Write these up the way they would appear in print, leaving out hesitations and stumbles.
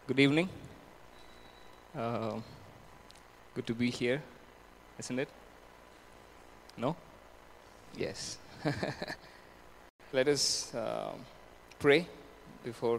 Good evening. Uh, Good to be here, isn't it? No? Yes. Let us pray before.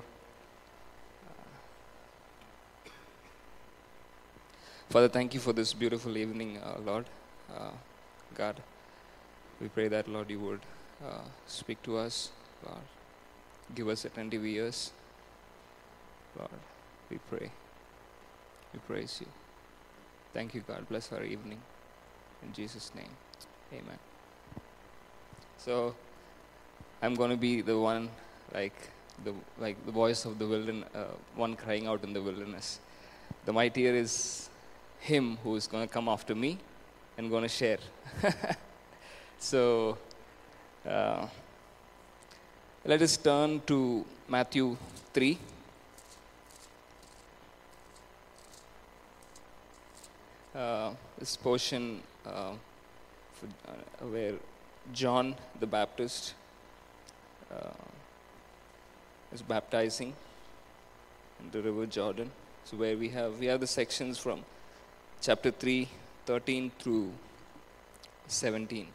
Father, thank you for this beautiful evening, Lord. God, we pray that, Lord, you would speak to us, Lord. Give us attentive ears, Lord. We pray. We praise you. Thank you, God. Bless our evening. In Jesus' name, amen. So, I'm going to be the one, like the voice of the wilderness, one crying out in the wilderness. The mightier is him who is going to come after me and going to share. So, let us turn to Matthew 3. This portion where John the Baptist is baptizing in the river Jordan. So where we have the sections from chapter 3, 13 through 17.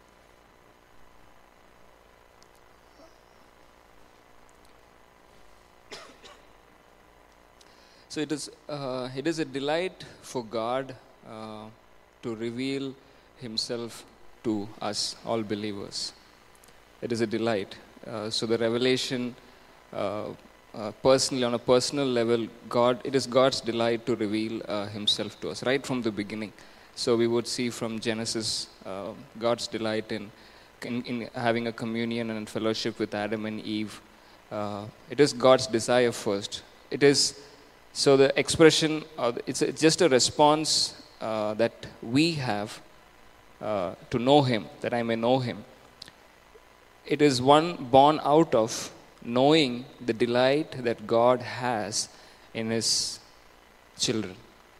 So it is a delight for God to reveal himself to us, all believers. It is a delight. So the revelation, personally, on a personal level, it is God's delight to reveal himself to us, right from the beginning. So we would see from Genesis, God's delight in having a communion and fellowship with Adam and Eve. It is God's desire first. It is, so the expression, it's just a response that we have to know him, that I may know him. It is one born out of knowing the delight that God has in his children.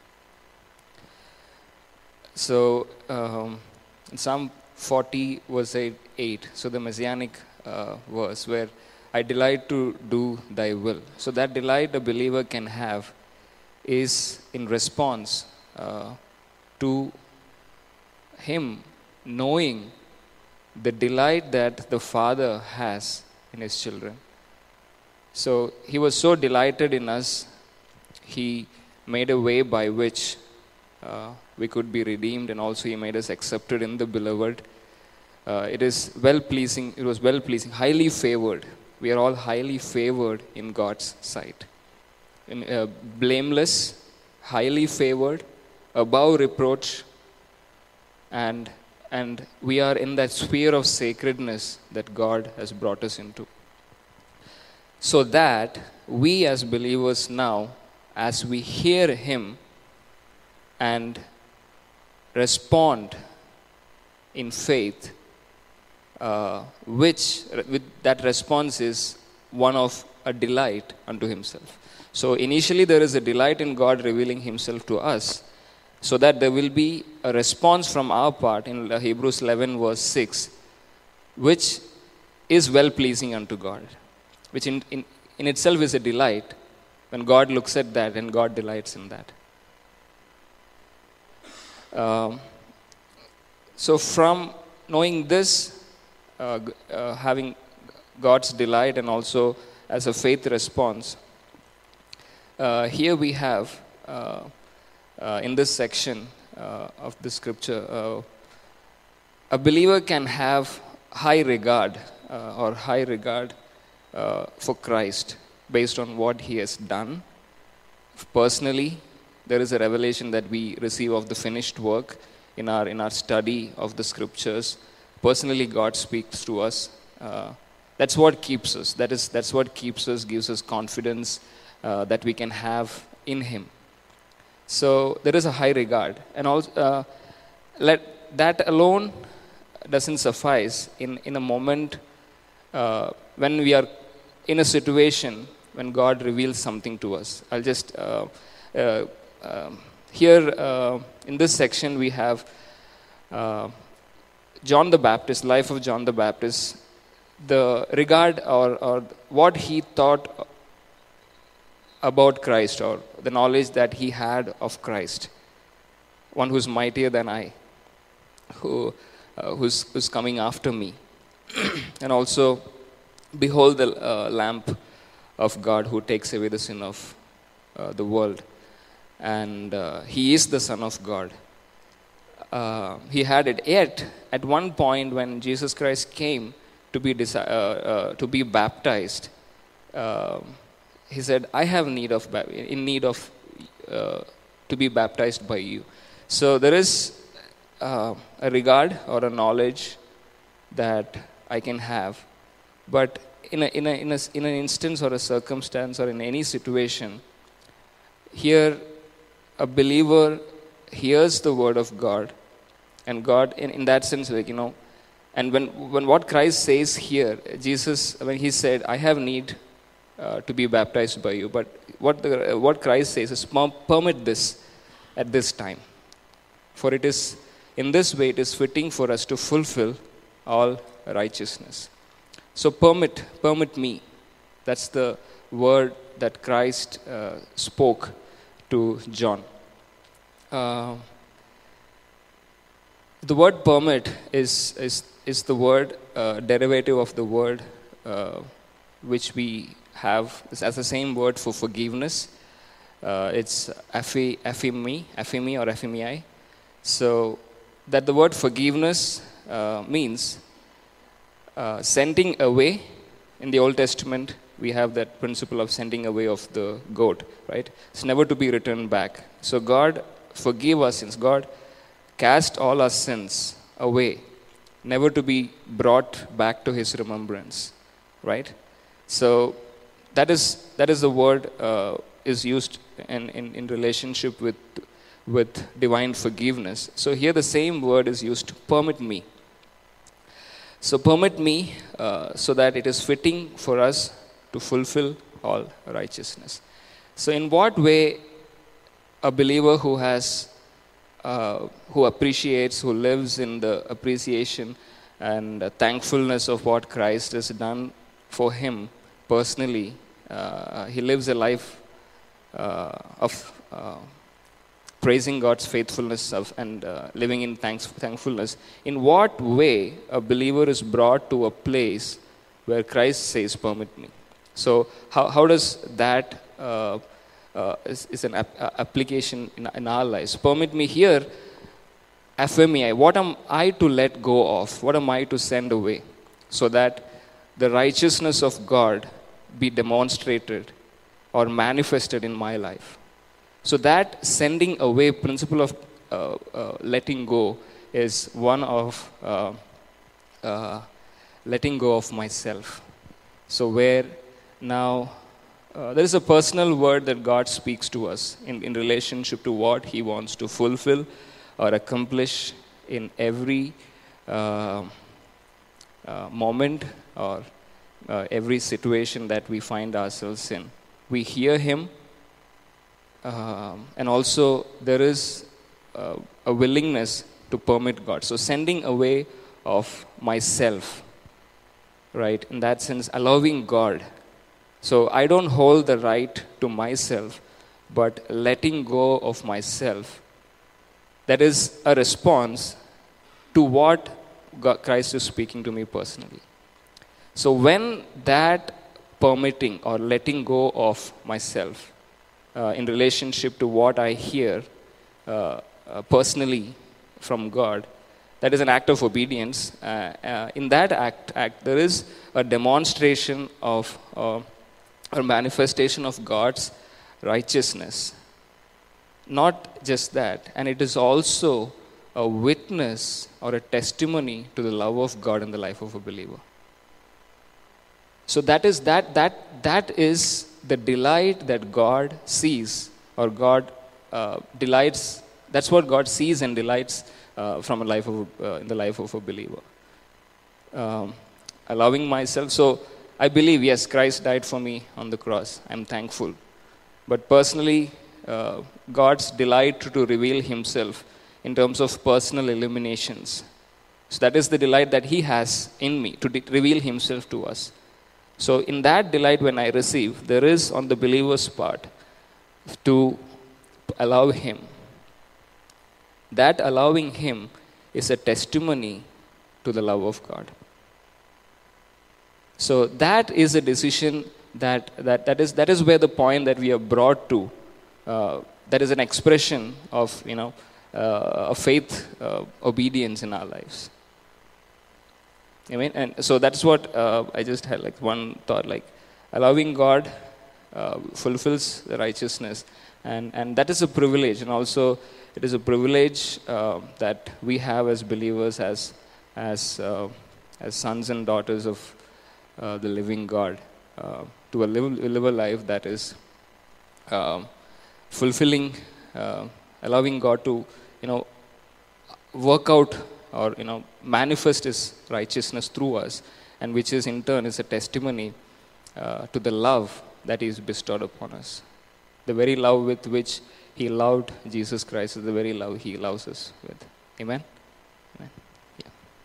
So, in Psalm 40 verse 8, so the Messianic verse where I delight to do thy will. So that delight a believer can have is in response to him knowing the delight that the Father has in his children. So he was so delighted in us, he made a way by which we could be redeemed, and also he made us accepted in the beloved. It was well pleasing, highly favored. We are all highly favored in God's sight. Blameless, highly favored, above reproach, and we are in that sphere of sacredness that God has brought us into. So that we as believers now, as we hear him and respond in faith, which with that response is one of a delight unto himself. So initially there is a delight in God revealing himself to us, so that there will be a response from our part in Hebrews 11 verse 6, which is well pleasing unto God, which in itself is a delight when God looks at that and God delights in that. So from knowing this, having God's delight and also as a faith response, here we have in this section of the scripture, a believer can have high regard for Christ based on what he has done. Personally, there is a revelation that we receive of the finished work in our study of the scriptures. Personally, God speaks to us. That's what keeps us. That's what keeps us, gives us confidence that we can have in him. So there is a high regard, and also that alone doesn't suffice in a moment when we are in a situation when God reveals something to us. I'll just here in this section we have John the Baptist, life of John the Baptist, the regard or what he thought about Christ, or the knowledge that he had of Christ, one who's mightier than I, who's coming after me. And also, behold the lamp of God who takes away the sin of the world. And he is the Son of God. He had it. Yet, at one point when Jesus Christ came to be baptized, he said, I have need of to be baptized by you. So there is a regard or a knowledge that I can have, but in an instance or a circumstance or in any situation, here a believer hears the word of God, and God in that sense, and when what Christ says here, Jesus, when he said, I have need to be baptized by you, but what Christ says is, permit this at this time, for it is in this way it is fitting for us to fulfill all righteousness. So permit me. That's the word that Christ spoke to John. The word permit is the word derivative of the word which we have as the same word for forgiveness. It's ephemi or ephemii. So that the word forgiveness means sending away. In the Old Testament, we have that principle of sending away of the goat, right? It's never to be returned back. So God forgive our sins. God cast all our sins away, never to be brought back to his remembrance, right? So that is the word is used in relationship with divine forgiveness. So here the same word is used, permit me. So permit me so that it is fitting for us to fulfill all righteousness. So in what way a believer who appreciates, who lives in the appreciation and thankfulness of what Christ has done for him personally, he lives a life of praising God's faithfulness and living in thankfulness. In what way a believer is brought to a place where Christ says, permit me? So how does that is an application in our lives? Permit me here, ephemi. What am I to let go of? What am I to send away? So that the righteousness of God be demonstrated or manifested in my life. So that sending away principle of letting go is one of letting go of myself. So where now there is a personal word that God speaks to us in relationship to what he wants to fulfill or accomplish in every moment or every situation that we find ourselves in. We hear him, and also there is a willingness to permit God. So sending away of myself, right? In that sense, allowing God. So I don't hold the right to myself, but letting go of myself. That is a response to what Christ is speaking to me personally. So when that permitting or letting go of myself in relationship to what I hear personally from God, that is an act of obedience. In that act, there is a demonstration of or manifestation of God's righteousness. Not just that, and it is also a witness or a testimony to the love of God in the life of a believer. So that is the delight that God sees, or God delights. That's what God sees and delights from a life of in the life of a believer. Allowing myself. So I believe, yes, Christ died for me on the cross. I'm thankful. But personally, God's delight to reveal himself in terms of personal illuminations. So that is the delight that he has in me, to reveal himself to us. So in that delight when I receive, there is on the believer's part to allow Him. That allowing Him is a testimony to the love of God. So that is a decision that is where the point that we are brought to. That is an expression of a faith obedience in our lives. Amen. And so that's what I just had like one thought, like allowing God fulfills the righteousness, and that is a privilege, and also it is a privilege that we have as believers, as sons and daughters of the living God, to live a life that is fulfilling, allowing God to work out or manifest His righteousness through us, and which is in turn is a testimony to the love that is bestowed upon us. The very love with which He loved Jesus Christ is the very love He loves us with. Amen? Amen. Yeah.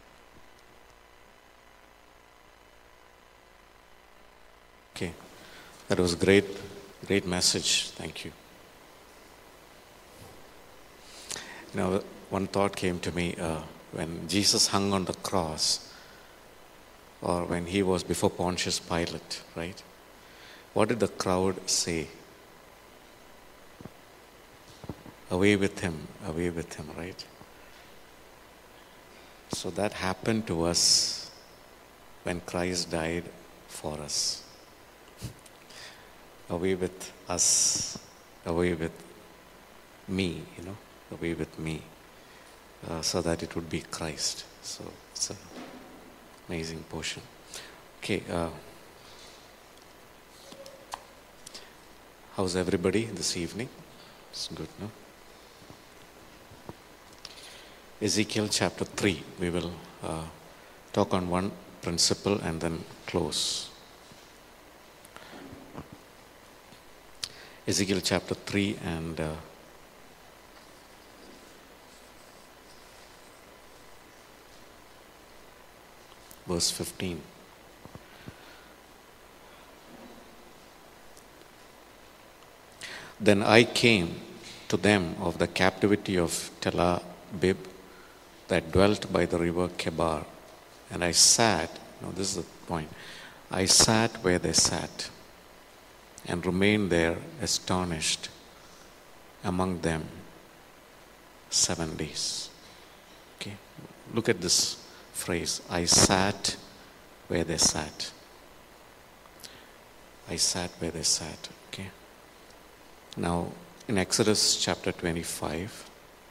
Okay. That was great message. Thank you. One thought came to me when Jesus hung on the cross, or when He was before Pontius Pilate, right? What did the crowd say? Away with him, right? So that happened to us when Christ died for us. Away with us, away with me, away with me, so that it would be Christ. So it's an amazing portion. Okay, how's everybody this evening? It's good, no? Ezekiel chapter 3. We will talk on one principle and then close. Ezekiel chapter 3 and verse 15. Then I came to them of the captivity of Tel Abib, that dwelt by the river Kebar, and I sat, this is the point, I sat where they sat, and remained there astonished among them 7 days. Okay, look at this phrase, I sat where they sat. I sat where they sat. Okay. Now, in Exodus chapter 25,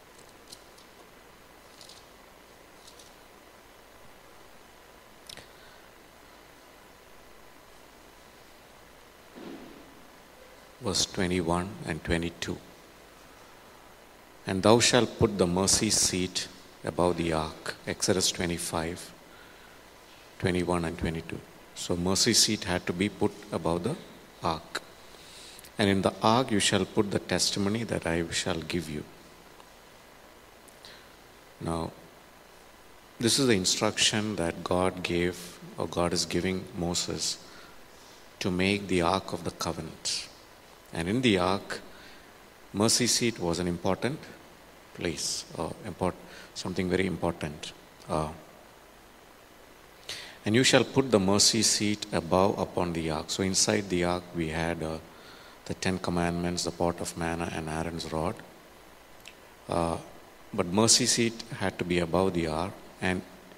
verse 21 and 22. And thou shalt put the mercy seat above the ark. Exodus 25, 21 and 22. So mercy seat had to be put above the ark. And in the ark you shall put the testimony that I shall give you. Now, this is the instruction that God gave, or God is giving Moses, to make the ark of the covenant. And in the ark, mercy seat was an important place, something very important. And you shall put the mercy seat above upon the ark. So inside the ark we had the 10 commandments, the pot of manna, and Aaron's rod. But mercy seat had to be above the ark. And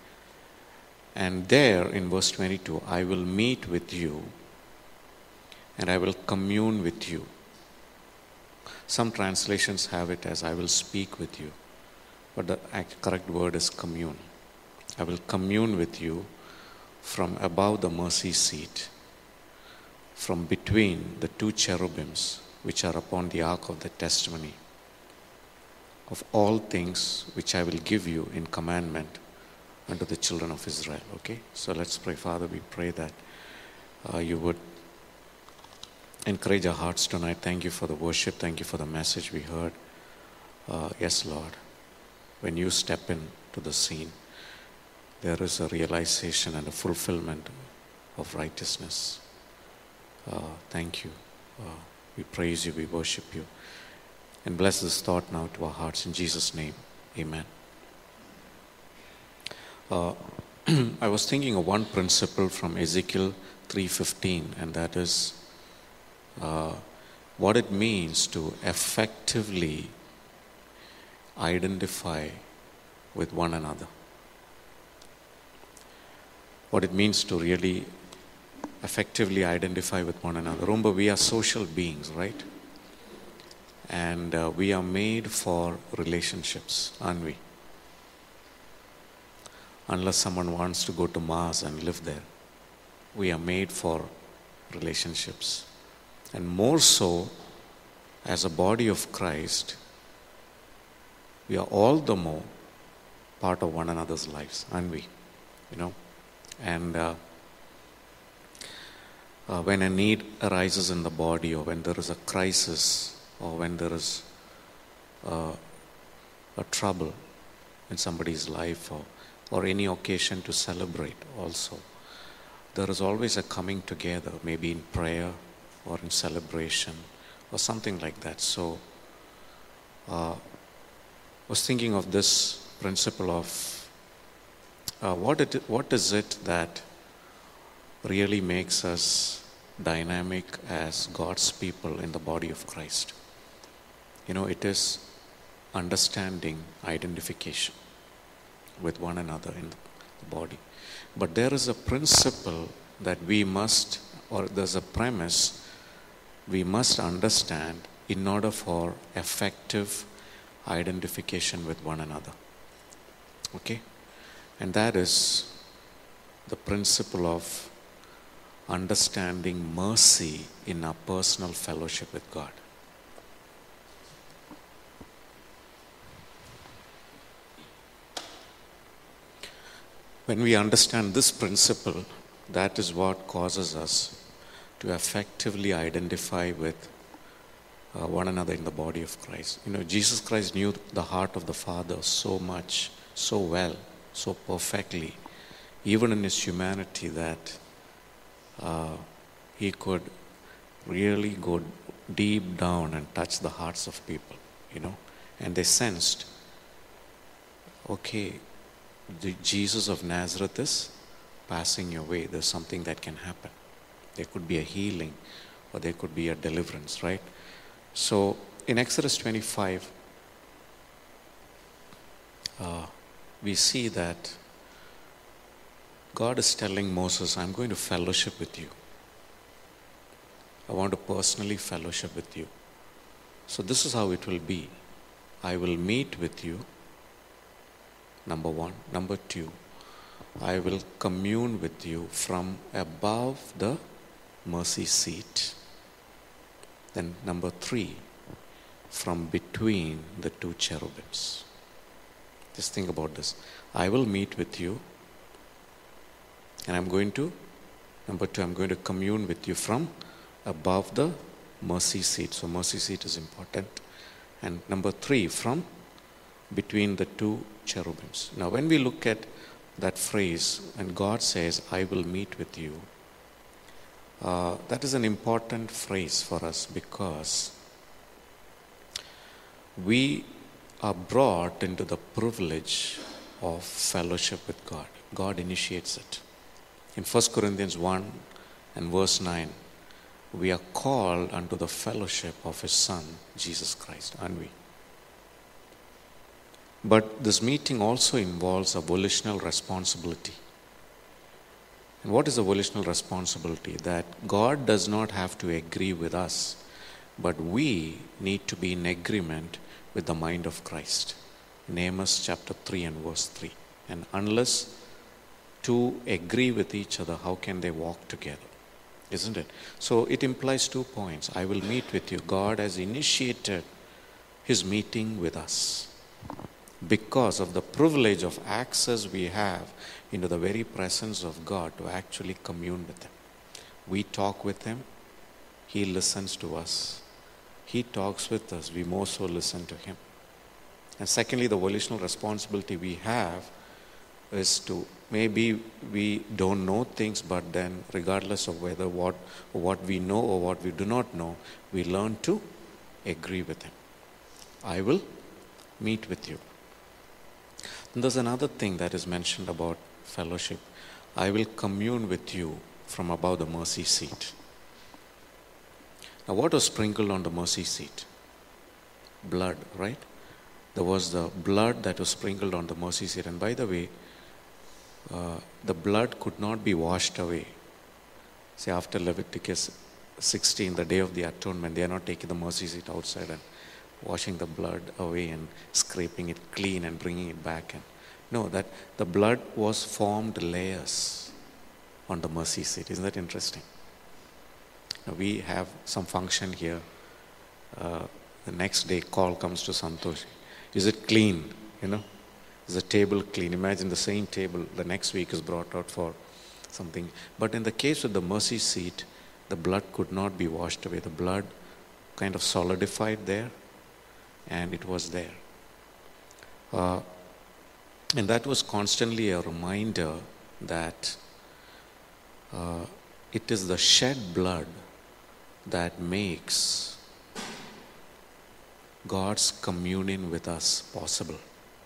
there in verse 22, I will meet with you and I will commune with you. Some translations have it as I will speak with you, but the correct word is commune. I will commune with you from above the mercy seat, from between the 2 cherubims which are upon the ark of the testimony, of all things which I will give you in commandment unto the children of Israel. Okay, so let's pray. Father, we pray that you would encourage our hearts tonight. Thank you for the worship. Thank you for the message we heard. Yes, Lord, when you step into the scene, there is a realization and a fulfillment of righteousness. Thank you. We praise you, we worship you. And bless this thought now to our hearts in Jesus' name. Amen. I was thinking of one principle from Ezekiel 3:15, and that is what it means to effectively identify with one another. What it means to really effectively identify with one another. Remember, we are social beings, right? And we are made for relationships, aren't we? Unless someone wants to go to Mars and live there. We are made for relationships. And more so, as a body of Christ, we are all the more part of one another's lives, aren't we? You know? And when a need arises in the body, or when there is a crisis, or when there is a trouble in somebody's life, or any occasion to celebrate also, there is always a coming together, maybe in prayer or in celebration or something like that. So I was thinking of this principle of what is it that really makes us dynamic as God's people in the body of Christ. You know, it is understanding identification with one another in the body. But there is a principle that we must, or there's a premise we must understand in order for effective identification with one another. Okay? And that is the principle of understanding mercy in our personal fellowship with God. When we understand this principle, that is what causes us to effectively identify with one another in the body of Christ. You know, Jesus Christ knew the heart of the Father so much, so well, so perfectly, even in his humanity, that he could really go deep down and touch the hearts of people, you know. And they sensed, okay, the Jesus of Nazareth is passing your way. There's something that can happen. There could be a healing, or there could be a deliverance, right? So in Exodus 25, we see that God is telling Moses, I'm going to fellowship with you. I want to personally fellowship with you. So this is how it will be. I will meet with you, number one. Number two, I will commune with you from above the mercy seat. Then number three, from between the two cherubims. Just think about this. I will meet with you, and number two, I'm going to commune with you from above the mercy seat. So mercy seat is important. And number three, from between the two cherubims. Now when we look at that phrase, and God says, I will meet with you, that is an important phrase for us, because we are brought into the privilege of fellowship with God. God initiates it. In 1 Corinthians 1 and verse 9, we are called unto the fellowship of his Son, Jesus Christ, aren't we? But this meeting also involves a volitional responsibility. And what is a volitional responsibility? That God does not have to agree with us, but we need to be in agreement with the mind of Christ. In Amos chapter 3 and verse 3. And unless two agree with each other, how can they walk together? Isn't it? So it implies 2 points. I will meet with you. God has initiated his meeting with us because of the privilege of access we have into the very presence of God to actually commune with him. We talk with him. He listens to us. He talks with us. We more so listen to him. And secondly, the volitional responsibility we have is to maybe we don't know things, but then regardless of whether what we know or what we do not know, we learn to agree with him. I will meet with you. And there's another thing that is mentioned about fellowship. I will commune with you from above the mercy seat. Now, what was sprinkled on the mercy seat? Blood, right? There was the blood that was sprinkled on the mercy seat. And by the way, the blood could not be washed away. Say after Leviticus 16, the day of the atonement, they are not taking the mercy seat outside and washing the blood away and scraping it clean and bringing it back. And no, that the blood was formed layers on the mercy seat. Isn't that interesting? Now, we have some function here. The next day, call comes to Santosh. Is it clean? Is the table clean? Imagine the same table the next week is brought out for something. But in the case of the mercy seat, the blood could not be washed away. The blood kind of solidified there, and it was there. And that was constantly a reminder that it is the shed blood that makes God's communion with us possible,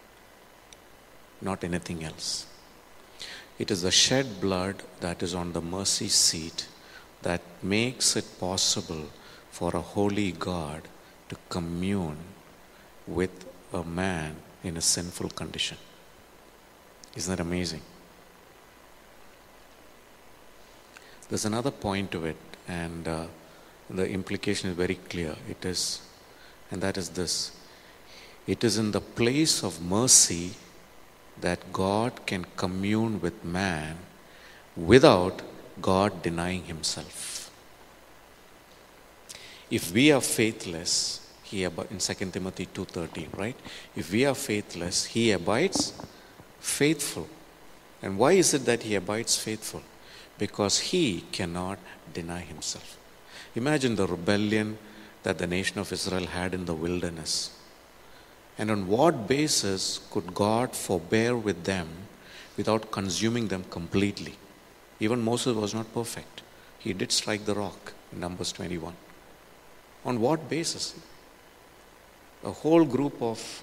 not anything else. It is the shed blood that is on the mercy seat that makes it possible for a holy God to commune with a man in a sinful condition. Isn't that amazing? There's another point to it, and the implication is very clear. And that is this. It is in the place of mercy that God can commune with man without God denying himself. If we are faithless, in 2 Timothy 2:13, right? If we are faithless, he abides faithful. And why is it that he abides faithful? Because he cannot deny himself. Imagine the rebellion that the nation of Israel had in the wilderness. And on what basis could God forbear with them without consuming them completely? Even Moses was not perfect. He did strike the rock in Numbers 21. On what basis? A whole group of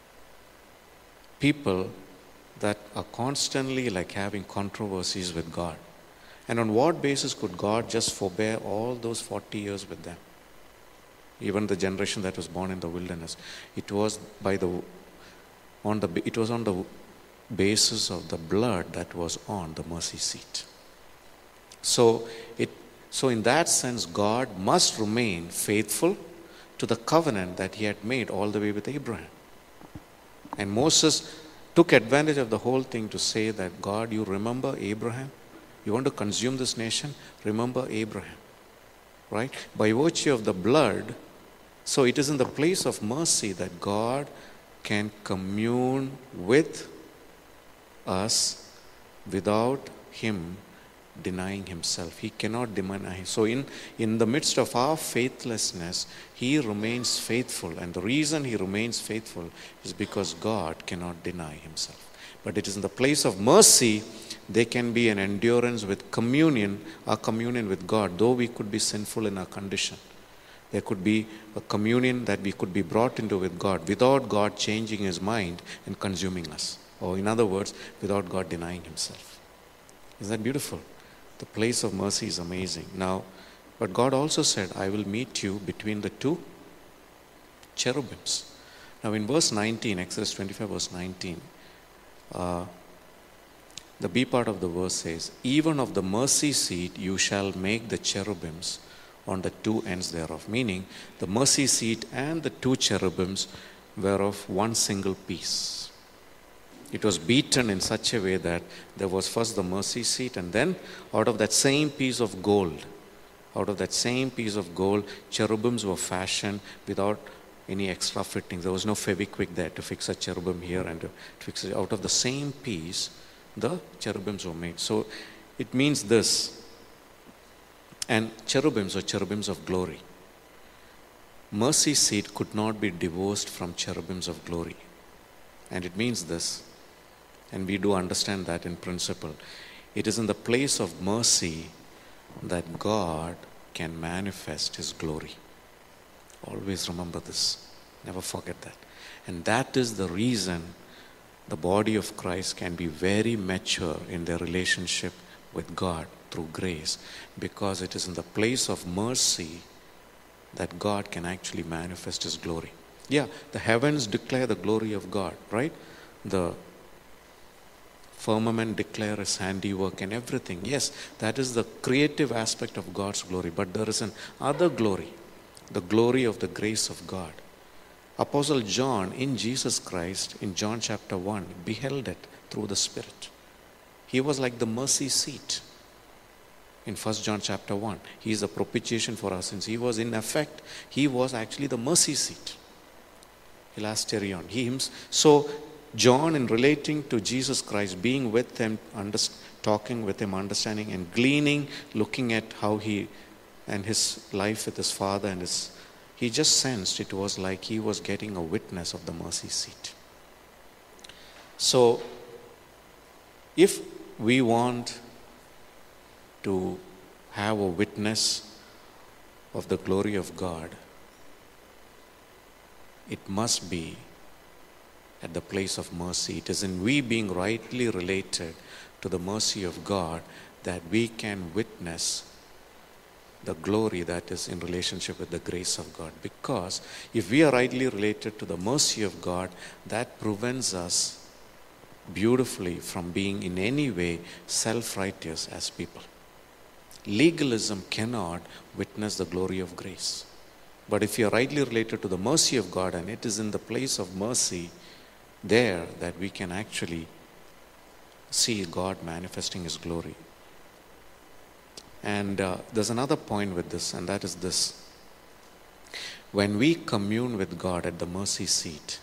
people that are constantly like having controversies with God. And on what basis could God just forbear all those 40 years with them? Even the generation that was born in the wilderness. It was on the basis of the blood that was on the mercy seat. So in that sense, God must remain faithful to the covenant that he had made all the way with Abraham. And Moses took advantage of the whole thing to say that, God, you remember Abraham? You want to consume this nation? Remember Abraham. Right? By virtue of the blood, so it is in the place of mercy that God can commune with us without him denying himself. He cannot deny. So in the midst of our faithlessness, he remains faithful. And the reason he remains faithful is because God cannot deny himself. But it is in the place of mercy there can be an endurance with communion, our communion with God, though we could be sinful in our condition. There could be a communion that we could be brought into with God without God changing his mind and consuming us. Or in other words, without God denying himself. Isn't that beautiful? The place of mercy is amazing. Now, but God also said, I will meet you between the two cherubims. Now in verse 19, Exodus 25 verse 19, the B part of the verse says, even of the mercy seat you shall make the cherubims on the two ends thereof. Meaning, the mercy seat and the two cherubims were of one single piece. It was beaten in such a way that there was first the mercy seat, and then out of that same piece of gold, cherubims were fashioned without any extra fitting. There was no Fevikwik there to fix a cherubim here and to fix it. Out of the same piece, the cherubims were made. So it means this. And cherubims are cherubims of glory. Mercy seat could not be divorced from cherubims of glory. And it means this. And we do understand that in principle. It is in the place of mercy that God can manifest His glory. Always remember this. Never forget that. And that is the reason the body of Christ can be very mature in their relationship with God through grace, because it is in the place of mercy that God can actually manifest His glory. Yeah, the heavens declare the glory of God, right? The firmament declare His handiwork and everything. Yes, that is the creative aspect of God's glory. But there is an other glory, the glory of the grace of God. Apostle John in Jesus Christ, in John chapter 1, beheld it through the Spirit. He was like the mercy seat. In 1 John chapter 1, He is the propitiation for our sins. He was in effect, He was actually the mercy seat. Hilasterion. So John, in relating to Jesus Christ, being with Him, talking with Him, understanding and gleaning, looking at how He and His life with His Father and He just sensed it was like he was getting a witness of the mercy seat. So, if we want to have a witness of the glory of God, it must be at the place of mercy. It is in we being rightly related to the mercy of God that we can witness the glory that is in relationship with the grace of God. Because if we are rightly related to the mercy of God, that prevents us beautifully from being in any way self-righteous as people. Legalism cannot witness the glory of grace. But if you are rightly related to the mercy of God, and it is in the place of mercy there that we can actually see God manifesting His glory. And there's another point with this, and that is this. When we commune with God at the mercy seat,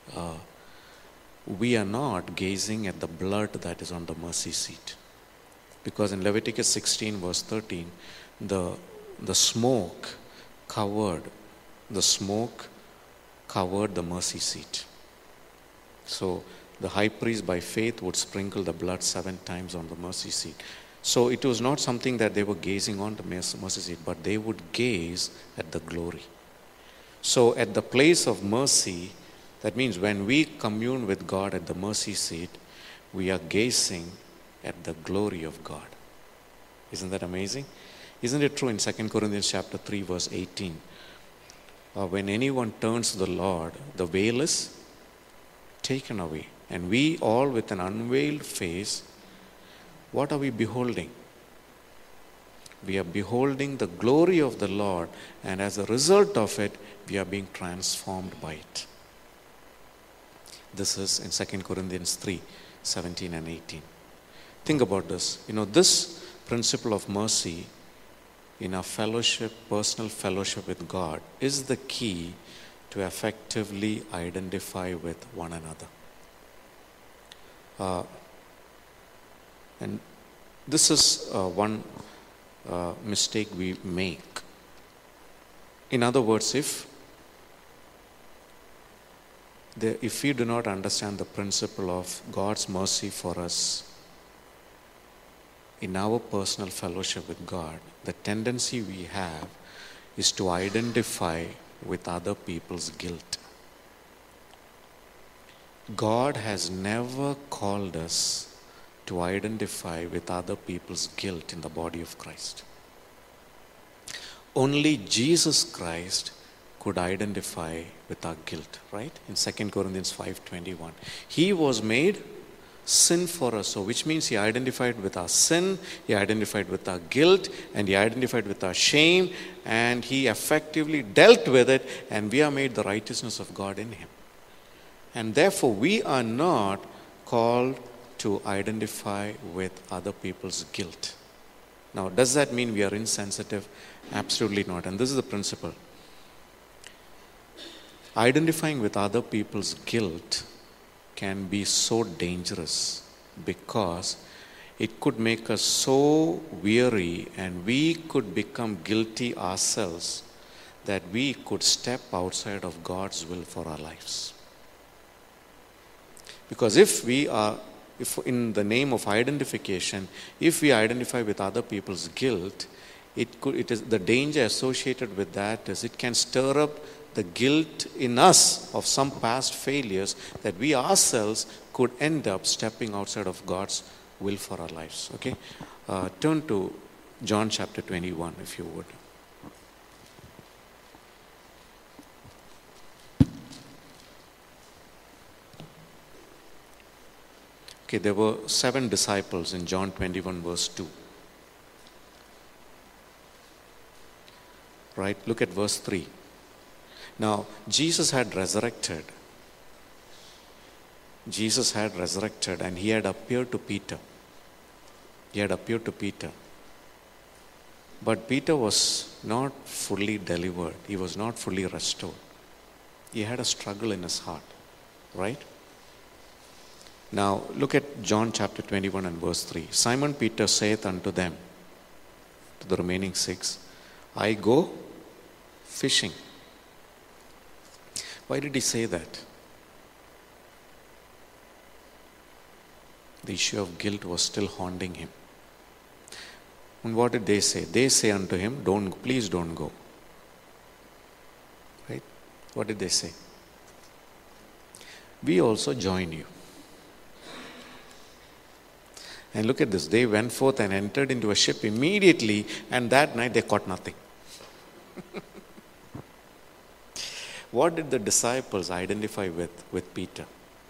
we are not gazing at the blood that is on the mercy seat. Because in Leviticus 16 verse 13, the smoke covered the mercy seat. So the high priest by faith would sprinkle the blood 7 times on the mercy seat. So it was not something that they were gazing on the mercy seat, but they would gaze at the glory. So at the place of mercy, that means when we commune with God at the mercy seat, we are gazing at the glory of God. Isn't that amazing? Isn't it true in 2 Corinthians chapter 3 verse 18? When anyone turns to the Lord, the veil is taken away. And we all with an unveiled face, what are we beholding? We are beholding the glory of the Lord, and as a result of it, we are being transformed by it. This is in 2 Corinthians 3, 17 and 18. Think about this. This principle of mercy in our fellowship, personal fellowship with God, is the key to effectively identify with one another. And this is one mistake we make. In other words, if we do not understand the principle of God's mercy for us in our personal fellowship with God, the tendency we have is to identify with other people's guilt. God has never called us to identify with other people's guilt in the body of Christ. Only Jesus Christ could identify with our guilt, right? In 2 Corinthians 5:21. He was made sin for us. So which means He identified with our sin, He identified with our guilt, and He identified with our shame, and He effectively dealt with it, and we are made the righteousness of God in Him. And therefore we are not called to identify with other people's guilt. Now, does that mean we are insensitive? Absolutely not. And this is the principle. Identifying with other people's guilt can be so dangerous because it could make us so weary, and we could become guilty ourselves that we could step outside of God's will for our lives. Because if we are if in the name of identification, if we identify with other people's guilt, it is the danger associated with that is it can stir up the guilt in us of some past failures that we ourselves could end up stepping outside of God's will for our lives. Okay, turn to John chapter 21, if you would. Okay, there were 7 disciples in John 21 verse 2. Right? Look at verse 3. Now, Jesus had resurrected. Jesus had resurrected and he had appeared to Peter. He had appeared to Peter. But Peter was not fully delivered. He was not fully restored. He had a struggle in his heart. Right? Now, look at John chapter 21 and verse 3. Simon Peter saith unto them, to the remaining 6, I go fishing. Why did he say that? The issue of guilt was still haunting him. And what did they say? They say unto him, please don't go. Right? What did they say? We also join you. And look at this. They went forth and entered into a ship immediately, and that night they caught nothing. What did the disciples identify with Peter?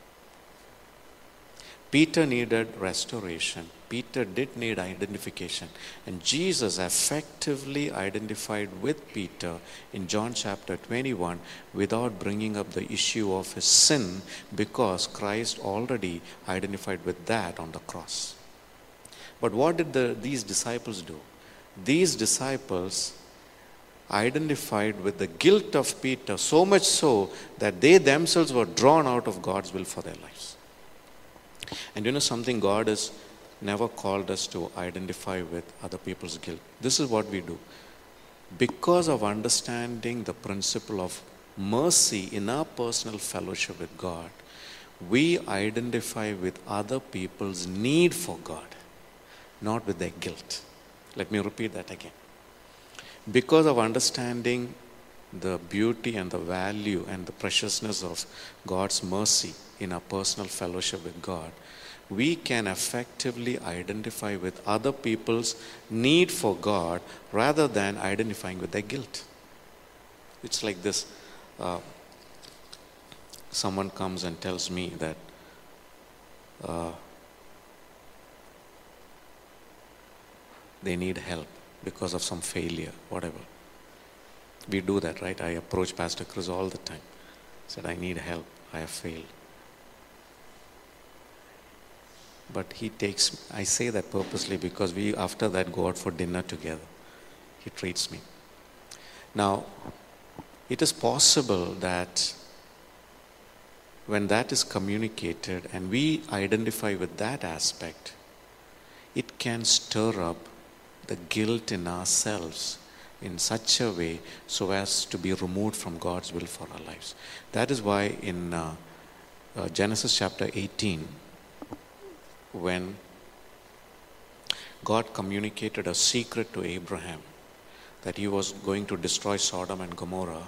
Peter needed restoration. Peter did need identification. And Jesus effectively identified with Peter in John chapter 21 without bringing up the issue of his sin, because Christ already identified with that on the cross. But what did these disciples do? These disciples identified with the guilt of Peter, so much so that they themselves were drawn out of God's will for their lives. And you know something, God has never called us to identify with other people's guilt. This is what we do. Because of understanding the principle of mercy in our personal fellowship with God, we identify with other people's need for God, not with their guilt. Let me repeat that again. Because of understanding the beauty and the value and the preciousness of God's mercy in our personal fellowship with God, we can effectively identify with other people's need for God rather than identifying with their guilt. It's like this. Someone comes and tells me that they need help because of some failure, whatever. We do that, right? I approach Pastor Chris all the time. Said, I need help. I have failed. But I say that purposely because we after that go out for dinner together. He treats me. Now, it is possible that when that is communicated and we identify with that aspect, it can stir up the guilt in ourselves in such a way so as to be removed from God's will for our lives. That is why in Genesis chapter 18, when God communicated a secret to Abraham that he was going to destroy Sodom and Gomorrah,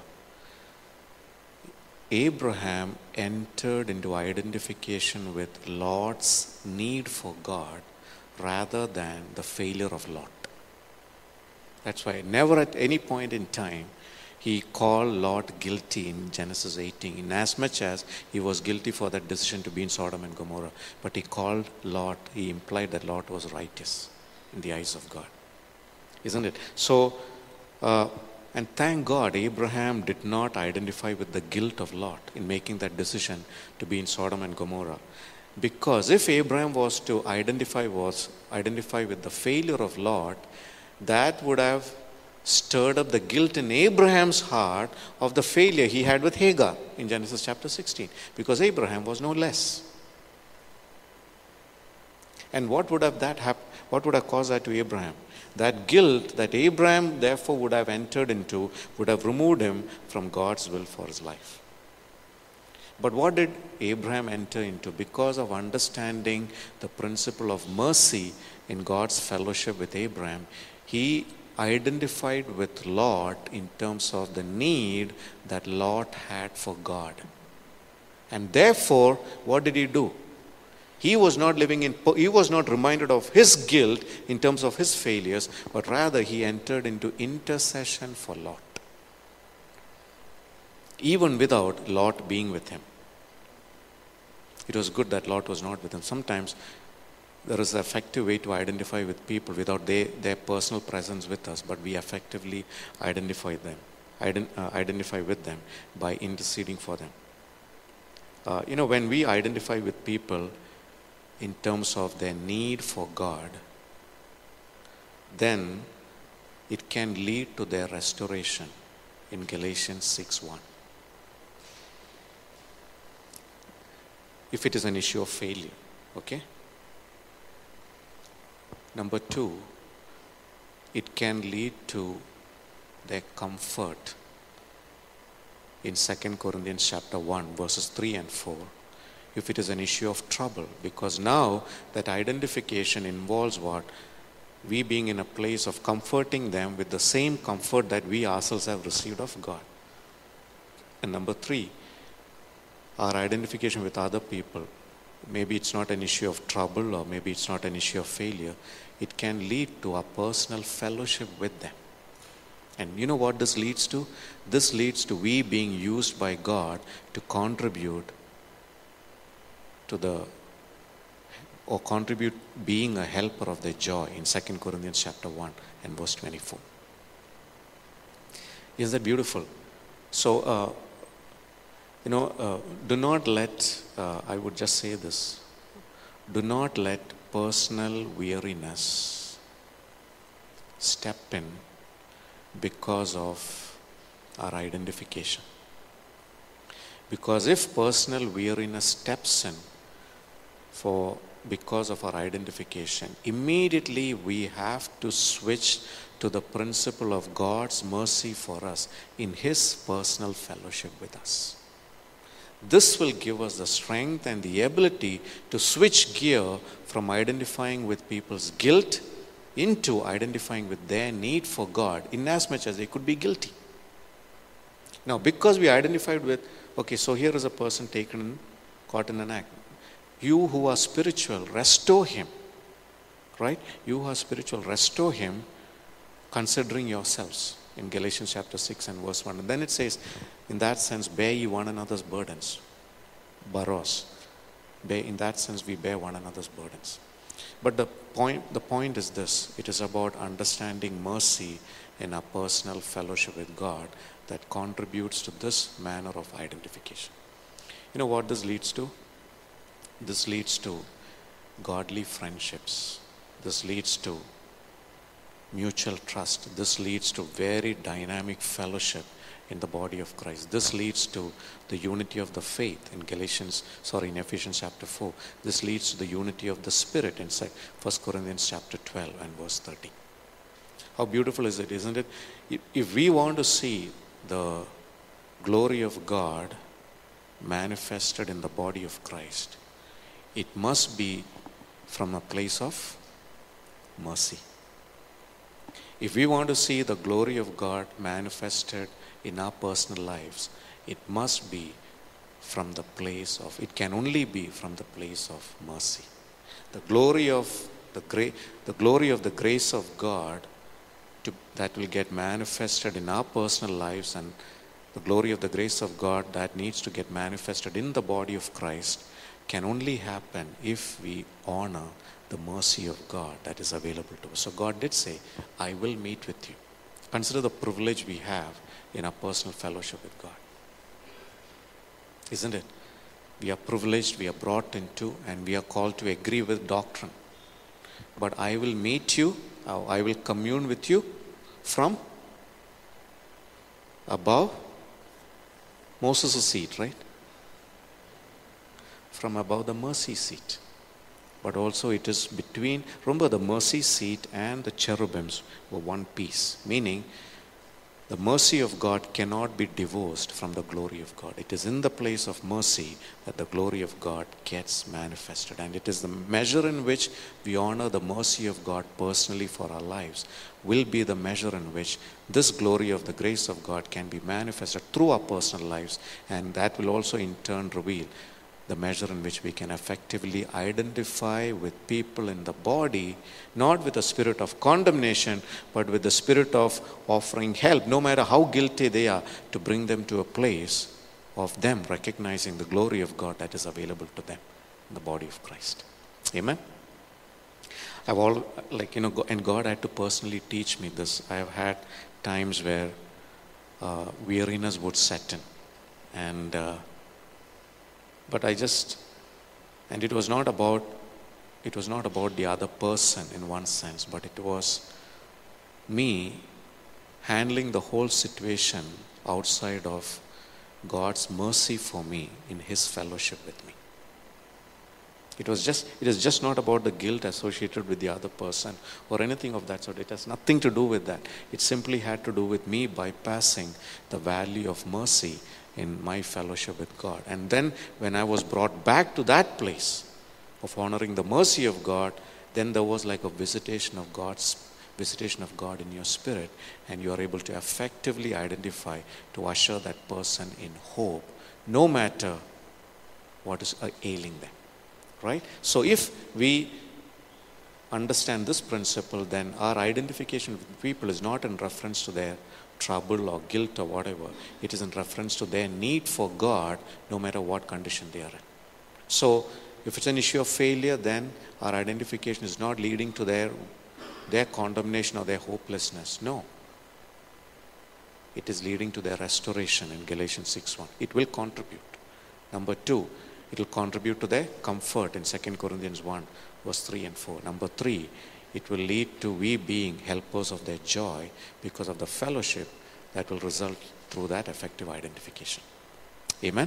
Abraham entered into identification with Lot's need for God rather than the failure of Lot. That's why never at any point in time he called Lot guilty in Genesis 18, in as much as he was guilty for that decision to be in Sodom and Gomorrah. But he called Lot, he implied that Lot was righteous in the eyes of God. Isn't it? So, and thank God Abraham did not identify with the guilt of Lot in making that decision to be in Sodom and Gomorrah. Because if Abraham was to identify with the failure of Lot, that would have stirred up the guilt in Abraham's heart of the failure he had with Hagar in Genesis chapter 16. Because Abraham was no less. And what would have caused that to Abraham? That guilt that Abraham therefore would have entered into would have removed him from God's will for his life. But what did Abraham enter into? Because of understanding the principle of mercy in God's fellowship with Abraham, he identified with Lot in terms of the need that Lot had for God. And therefore, what did he do? He was not reminded of his guilt in terms of his failures, but rather he entered into intercession for Lot, even without Lot being with him. It was good that Lot was not with him. Sometimes there is an effective way to identify with people without their personal presence with us, but we effectively identify with them by interceding for them. When we identify with people in terms of their need for God, then it can lead to their restoration in Galatians 6:1. If it is an issue of failure, okay? Number 2, it can lead to their comfort in 2 Corinthians chapter 1, verses 3 and 4. If it is an issue of trouble, because now that identification involves what? We being in a place of comforting them with the same comfort that we ourselves have received of God. And number 3, our identification with other people, maybe it's not an issue of trouble or maybe it's not an issue of failure, it can lead to a personal fellowship with them. And you know what this leads to? This leads to we being used by God to contribute being a helper of their joy in 2 Corinthians chapter 1 and verse 24. Isn't that beautiful? So, do not let, I would just say this, do not let personal weariness step in because of our identification. Because if personal weariness steps in because of our identification, immediately we have to switch to the principle of God's mercy for us in His personal fellowship with us. This will give us the strength and the ability to switch gear from identifying with people's guilt into identifying with their need for God, in as much as they could be guilty. Now, because we identified with, okay, so here is a person caught in an act. You who are spiritual, restore him. Right? You who are spiritual, restore him, considering yourselves. In Galatians chapter 6 and verse 1. And then it says, in that sense, bear ye one another's burdens. Baros. In that sense, we bear one another's burdens. But the point is this. It is about understanding mercy in our personal fellowship with God that contributes to this manner of identification. You know what this leads to? This leads to godly friendships. This leads to mutual trust. This leads to very dynamic fellowship in the body of Christ. This leads to the unity of the faith in Ephesians chapter 4. This leads to the unity of the Spirit in 1 Corinthians chapter 12 and verse 13. How beautiful is it, isn't it? If we want to see the glory of God manifested in the body of Christ, it must be from a place of mercy. If we want to see the glory of God manifested in our personal lives, it must be from the place of, it can only be from the place of mercy. The glory of the grace of God that will get manifested in our personal lives, and the glory of the grace of God that needs to get manifested in the body of Christ can only happen if we honor the mercy of God that is available to us. So God did say, I will meet with you. Consider the privilege we have in our personal fellowship with God. Isn't it? We are privileged, we are brought into, and we are called to agree with doctrine. But I will meet you, I will commune with you from above Moses' seat, right? From above the mercy seat. But also it is remember the mercy seat and the cherubims were one piece. Meaning, The mercy of God cannot be divorced from the glory of God. It is in the place of mercy that the glory of God gets manifested. And it is the measure in which we honor the mercy of God personally for our lives will be the measure in which this glory of the grace of God can be manifested through our personal lives. And that will also in turn reveal the measure in which we can effectively identify with people in the body, not with a spirit of condemnation, but with the spirit of offering help, no matter how guilty they are, to bring them to a place of them recognizing the glory of God that is available to them in the body of Christ. Amen. And God had to personally teach me this. I have had times where weariness would set in, and but it was not about the other person in one sense, but it was me handling the whole situation outside of God's mercy for me in His fellowship with me. It is just not about the guilt associated with the other person or anything of that sort. It has nothing to do with that. It simply had to do with me bypassing the value of mercy in my fellowship with God. And then when I was brought back to that place of honoring the mercy of God, then there was like a visitation of God in your spirit, and you are able to effectively identify, to usher that person in hope, no matter what is ailing them. Right? So if we understand this principle, then our identification with people is not in reference to their trouble or guilt or whatever. It is in reference to their need for God, no matter what condition they are in. So if it's an issue of failure, then our identification is not leading to their condemnation or their hopelessness. No. It is leading to their restoration in Galatians 6:1. It will contribute. Number 2, it will contribute to their comfort in 2 Corinthians 1, verse 3 and 4. Number 3, it will lead to we being helpers of their joy because of the fellowship that will result through that effective identification. Amen?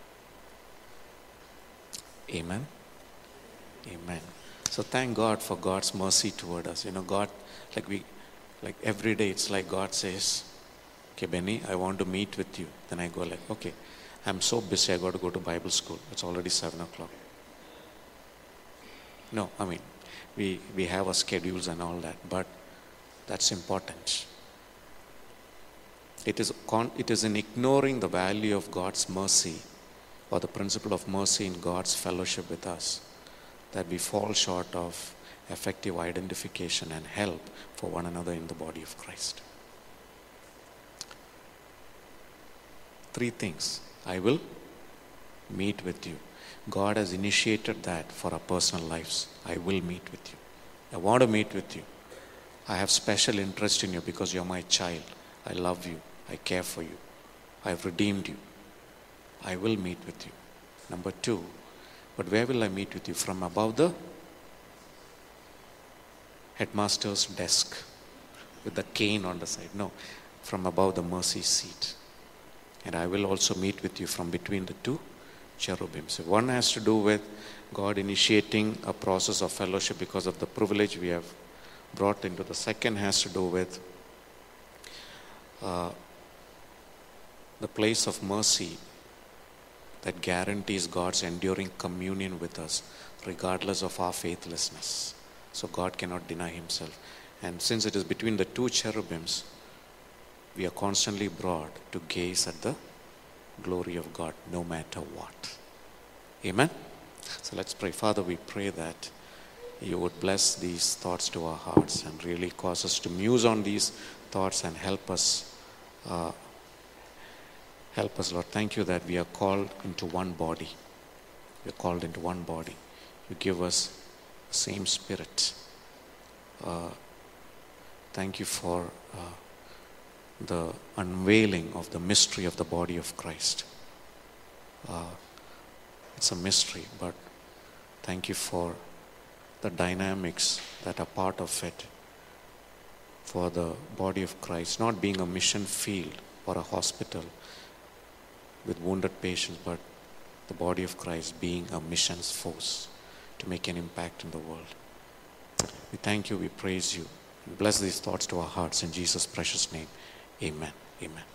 Amen? Amen. So thank God for God's mercy toward us. God, like every day, it's like God says, okay, Benny, I want to meet with you. Then I go like, okay, I'm so busy, I got to go to Bible school. It's already 7 o'clock. No, I mean, we have our schedules and all that, but that's important. It is in ignoring the value of God's mercy or the principle of mercy in God's fellowship with us that we fall short of effective identification and help for one another in the body of Christ. 3 things. I will meet with you. God has initiated that for our personal lives. I will meet with you. I want to meet with you. I have special interest in you because you're my child. I love you. I care for you. I've redeemed you. I will meet with you. Number 2, but where will I meet with you? From above the headmaster's desk with the cane on the side. No, from above the mercy seat. And I will also meet with you from between the 2 cherubims. One has to do with God initiating a process of fellowship because of the privilege we have brought into. The second has to do with the place of mercy that guarantees God's enduring communion with us regardless of our faithlessness. So God cannot deny Himself. And since it is between the 2 cherubims, we are constantly brought to gaze at the glory of God no matter what. Amen? So let's pray. Father, we pray that you would bless these thoughts to our hearts and really cause us to muse on these thoughts and help us. Help us, Lord. Thank you that we are called into one body. We are called into one body. You give us the same Spirit. Thank you for the unveiling of the mystery of the body of Christ. It's a mystery, but thank you for the dynamics that are part of it, for the body of Christ not being a mission field or a hospital with wounded patients, but the body of Christ being a missions force to make an impact in the world. We thank you, we praise you, and bless these thoughts to our hearts in Jesus' precious name. Amen. Amen.